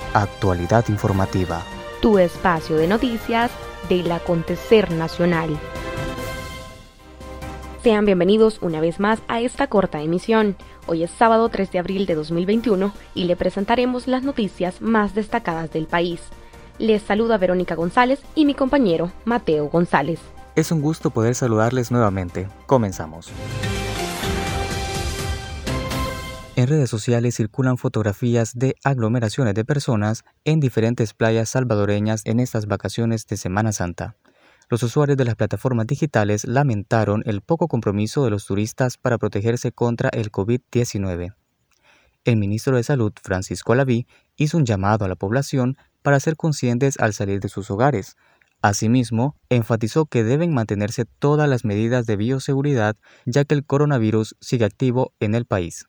Actualidad informativa. Tu espacio de noticias del acontecer nacional. Sean bienvenidos una vez más a esta corta emisión. Hoy es sábado 3 de abril de 2021 y le presentaremos las noticias más destacadas del país. Les saluda Verónica González y mi compañero Mateo González. Es un gusto poder saludarles nuevamente. Comenzamos. En redes sociales circulan fotografías de aglomeraciones de personas en diferentes playas salvadoreñas en estas vacaciones de Semana Santa. Los usuarios de las plataformas digitales lamentaron el poco compromiso de los turistas para protegerse contra el COVID-19. El ministro de Salud, Francisco Alaví, hizo un llamado a la población para ser conscientes al salir de sus hogares. Asimismo, enfatizó que deben mantenerse todas las medidas de bioseguridad, ya que el coronavirus sigue activo en el país.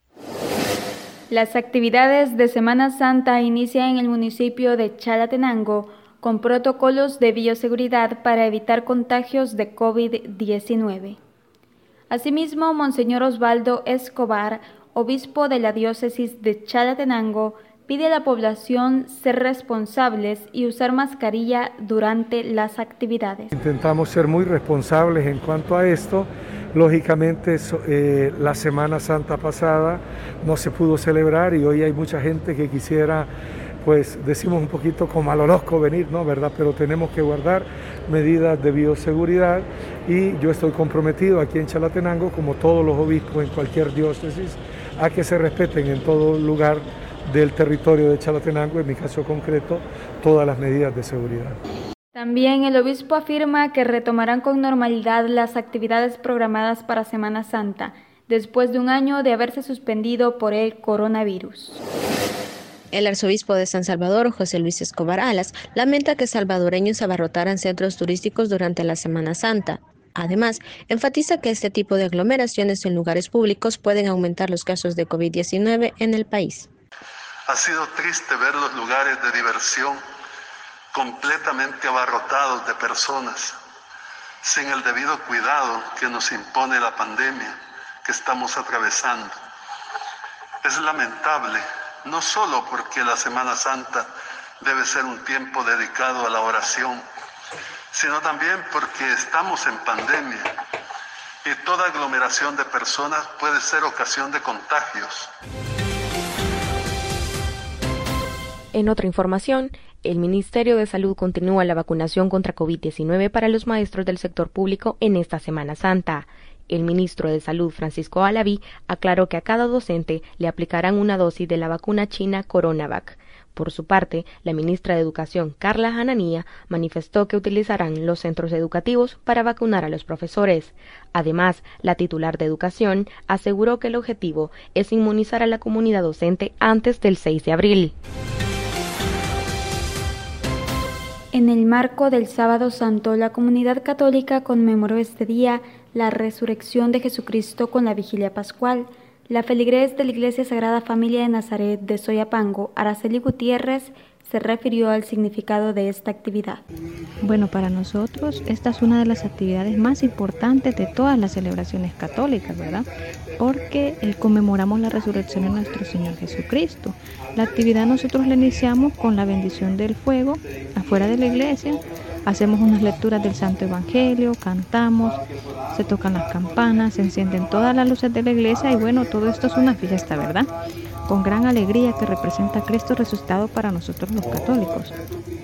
Las actividades de Semana Santa inician en el municipio de Chalatenango con protocolos de bioseguridad para evitar contagios de COVID-19. Asimismo, Monseñor Osvaldo Escobar, obispo de la diócesis de Chalatenango, pide a la población ser responsables y usar mascarilla durante las actividades. Intentamos ser muy responsables en cuanto a esto. Lógicamente, la Semana Santa pasada no se pudo celebrar y hoy hay mucha gente que quisiera, pues decimos un poquito como a lo loco venir, ¿no? ¿Verdad? Pero tenemos que guardar medidas de bioseguridad y yo estoy comprometido aquí en Chalatenango, como todos los obispos en cualquier diócesis, a que se respeten en todo lugar del territorio de Chalatenango, en mi caso concreto, todas las medidas de seguridad. También el obispo afirma que retomarán con normalidad las actividades programadas para Semana Santa, después de un año de haberse suspendido por el coronavirus. El arzobispo de San Salvador, José Luis Escobar Alas, lamenta que salvadoreños abarrotaran centros turísticos durante la Semana Santa. Además, enfatiza que este tipo de aglomeraciones en lugares públicos pueden aumentar los casos de COVID-19 en el país. Ha sido triste ver los lugares de diversión completamente abarrotados de personas, sin el debido cuidado que nos impone la pandemia que estamos atravesando. Es lamentable, no solo porque la Semana Santa debe ser un tiempo dedicado a la oración, sino también porque estamos en pandemia y toda aglomeración de personas puede ser ocasión de contagios. En otra información, el Ministerio de Salud continúa la vacunación contra COVID-19 para los maestros del sector público en esta Semana Santa. El ministro de Salud, Francisco Alaví, aclaró que a cada docente le aplicarán una dosis de la vacuna china Coronavac. Por su parte, la ministra de Educación, Carla Hananía, manifestó que utilizarán los centros educativos para vacunar a los profesores. Además, la titular de Educación aseguró que el objetivo es inmunizar a la comunidad docente antes del 6 de abril. En el marco del Sábado Santo, la comunidad católica conmemoró este día la resurrección de Jesucristo con la vigilia pascual. La feligrés de la Iglesia Sagrada Familia de Nazaret de Soyapango, Araceli Gutiérrez, se refirió al significado de esta actividad. Bueno, para nosotros esta es una de las actividades más importantes de todas las celebraciones católicas, ¿verdad? Porque conmemoramos la resurrección de nuestro Señor Jesucristo. La actividad nosotros la iniciamos con la bendición del fuego afuera de la iglesia, hacemos unas lecturas del Santo Evangelio, cantamos, se tocan las campanas, se encienden todas las luces de la iglesia y bueno, todo esto es una fiesta, ¿verdad? Con gran alegría que representa a Cristo resucitado para nosotros los católicos.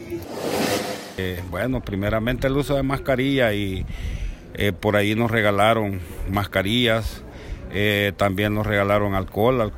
Bueno, primeramente el uso de mascarilla y por ahí nos regalaron mascarillas, también nos regalaron alcohol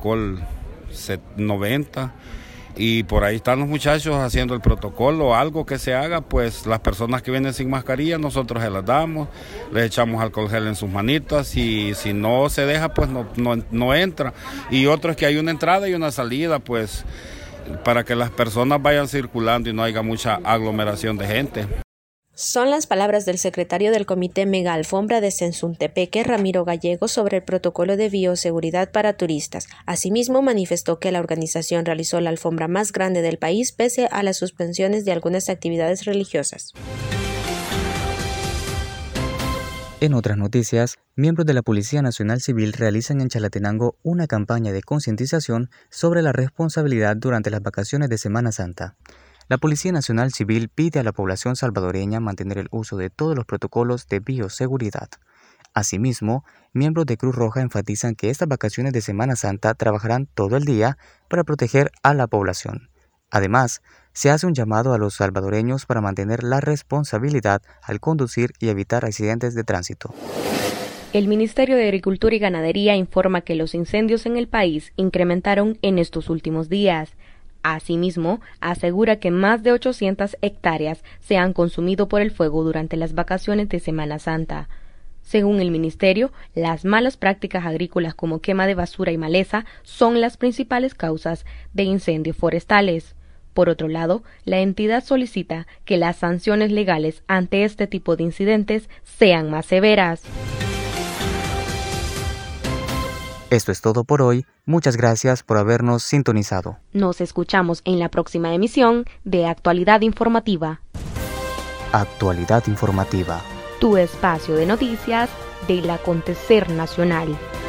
90 y por ahí están los muchachos haciendo el protocolo, algo que se haga, pues las personas que vienen sin mascarilla nosotros se las damos, les echamos alcohol gel en sus manitas y si no se deja pues no entra. Y otro es que hay una entrada y una salida pues para que las personas vayan circulando y no haya mucha aglomeración de gente. Son las palabras del secretario del Comité Mega Alfombra de Sensuntepeque, Ramiro Gallego, sobre el protocolo de bioseguridad para turistas. Asimismo, manifestó que la organización realizó la alfombra más grande del país pese a las suspensiones de algunas actividades religiosas. En otras noticias, miembros de la Policía Nacional Civil realizan en Chalatenango una campaña de concientización sobre la responsabilidad durante las vacaciones de Semana Santa. La Policía Nacional Civil pide a la población salvadoreña mantener el uso de todos los protocolos de bioseguridad. Asimismo, miembros de Cruz Roja enfatizan que estas vacaciones de Semana Santa trabajarán todo el día para proteger a la población. Además, se hace un llamado a los salvadoreños para mantener la responsabilidad al conducir y evitar accidentes de tránsito. El Ministerio de Agricultura y Ganadería informa que los incendios en el país incrementaron en estos últimos días. Asimismo, asegura que más de 800 hectáreas se han consumido por el fuego durante las vacaciones de Semana Santa. Según el Ministerio, las malas prácticas agrícolas como quema de basura y maleza son las principales causas de incendios forestales. Por otro lado, la entidad solicita que las sanciones legales ante este tipo de incidentes sean más severas. Esto es todo por hoy. Muchas gracias por habernos sintonizado. Nos escuchamos en la próxima emisión de Actualidad Informativa. Actualidad Informativa. Tu espacio de noticias del acontecer nacional.